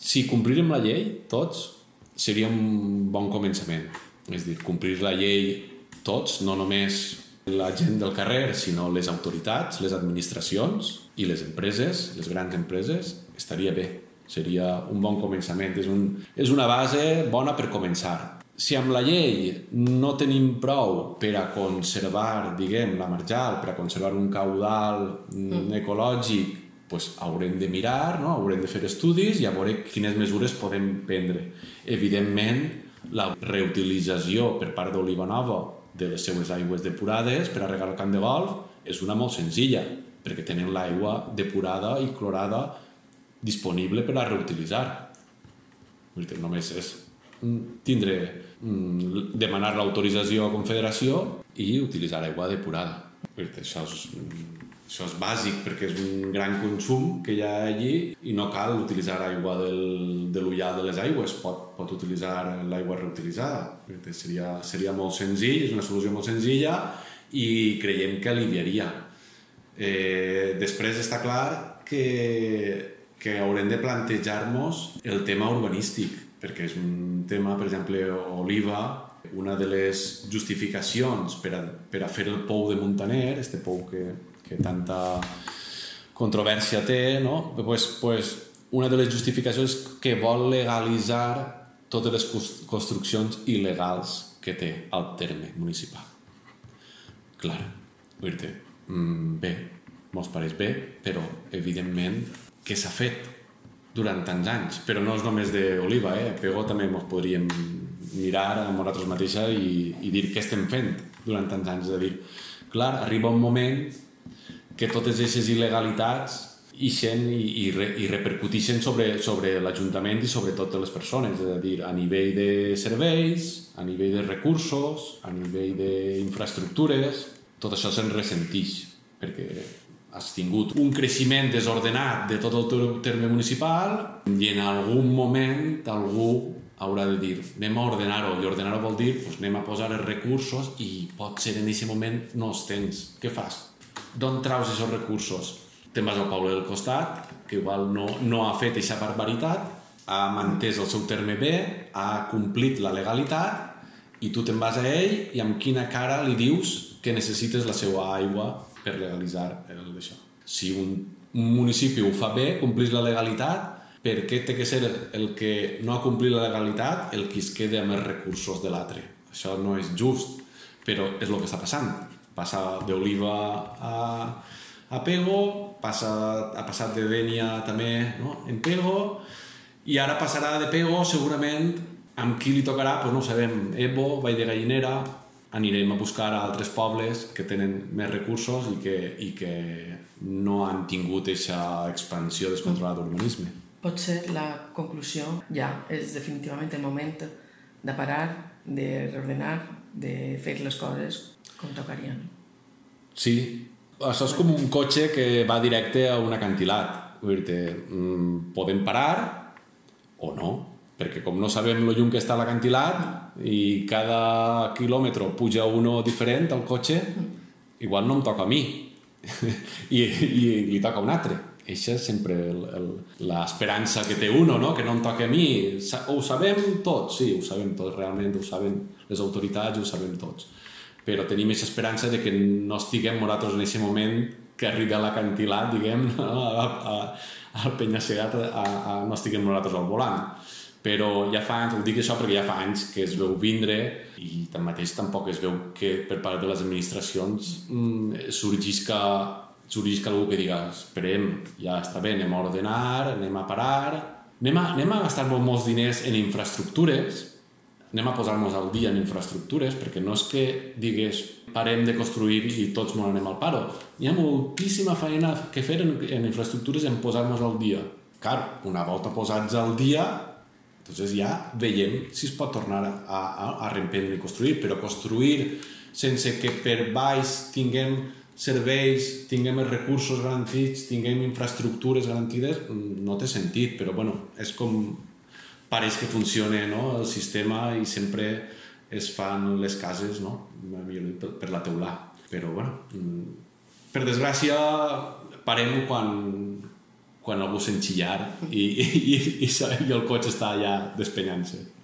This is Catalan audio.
Si complirem la llei, tots, seria un bon començament. És a dir, complir la llei tots, no només la gent del carrer, sinó les autoritats, les administracions i les empreses, les grans empreses, estaria bé. Seria un bon començament. És una base bona per començar. Si amb la llei no tenim prou per a conservar, diguem, la marjal, per a conservar un caudal ecològic, doncs haurem de mirar, no? Haurem de fer estudis i a veure quines mesures podem prendre. Evidentment, la reutilització per part d'Oliva Nova de les seues aigües depurades per a regar el camp de golf és una molt senzilla, perquè tenen l'aigua depurada i clorada disponible per a reutilitzar. Només és demanar l'autorització a Confederació i utilitzar aigua depurada. Això és bàsic perquè és un gran consum que hi ha allí i no cal utilitzar aigua de l'ullal de les aigües, pot utilitzar l'aigua reutilitzada. Seria molt senzill, és una solució molt senzilla i creiem que aliviaria. Després està clar que haurem de plantejar-nos el tema urbanístic, perquè és un tema, per exemple, Oliva, una de les justificacions per a fer el pou de Muntaner, este pou que tanta controvèrsia té, no? Pues, una de les justificacions és que vol legalitzar totes les construccions il·legals que té el terme municipal. Clar, dir-te, bé, mos pareix bé, però evidentment què s'ha fet durant tants anys, però no és només d'Oliva, Pego també ens podríem mirar a nosaltres mateixa i dir què estem fent durant tants anys. És a dir, clar, arriba un moment que totes aquestes il·legalitats ixen i repercutixen sobre l'Ajuntament i sobre totes les persones, és a dir, a nivell de serveis, a nivell de recursos, a nivell d'infraestructures, tot això se'n ressentix, perquè has tingut un creixement desordenat de tot el teu terme municipal i en algun moment algú haurà de dir anem a ordenar-ho, i ordenar-ho vol dir anem a posar els recursos i pot ser en aquest moment no els tens. Què fas? D'on traus aquests recursos? Te'n vas al poble del costat, que igual no ha fet aquesta barbaritat, ha mantès el seu terme bé, ha complit la legalitat i tu te'n vas a ell i amb quina cara li dius que necessites la seva aigua per legalitzar això. Si un municipi ho fa bé, complís la legalitat, per què té que ser el que no ha complit la legalitat el que es queda amb els recursos de l'altre? Això no és just, però és el que està passant. Passa d'Oliva a Pego, ha passat de Dénia també en Pego, i ara passarà de Pego segurament amb qui li tocarà, no ho sabem, Ebo, Vall de Gallinera, anirem a buscar a altres pobles que tenen més recursos i que no han tingut aquesta expansió descontrolada d'urbanisme. Potser la conclusió ja és definitivament el moment de parar, de reordenar, de fer les coses com tocarien. Sí, això és com un cotxe que va directe a un acantilat. Podem parar o no, perquè com no sabem lo lluny que està l'acantilat i cada quilòmetre puja uno diferent al cotxe, igual no em toca a mi i li toca a un altre. Això és sempre l'esperança que té uno, que no em toca a mi. Ho sabem tots, sí, ho sabem tots, realment ho saben les autoritats, ho sabem tots. Però tenim aquesta esperança de que no estiguem nosaltres en aquest moment que arribi a l'acantilat, diguem, al penya-segat, no estiguem nosaltres al volant. Però ja fa anys, ho dic això perquè ja fa anys que es veu vindre i tanmateix tampoc es veu que per part de les administracions sorgisca algú que diga esperem, ja està bé, anem a ordenar, anem a parar, anem a gastar molts diners en infraestructures, anem a posar-nos al dia en infraestructures, perquè no és que digues parem de construir i tots ens anem al paro. Hi ha moltíssima feina que fer en infraestructures en posar-nos al dia. Clar, una volta posats al dia, doncs ja veiem si es pot tornar a reemprendre i construir, però construir sense que per baix tinguem serveis, tinguem els recursos garantits, tinguem infraestructures garantides, no té sentit, però és com pareix que funciona el sistema i sempre es fan les cases per la teulà. Però, per desgràcia, parem-ho quan algú sent xillar i el cotxe està allà despenyant-se.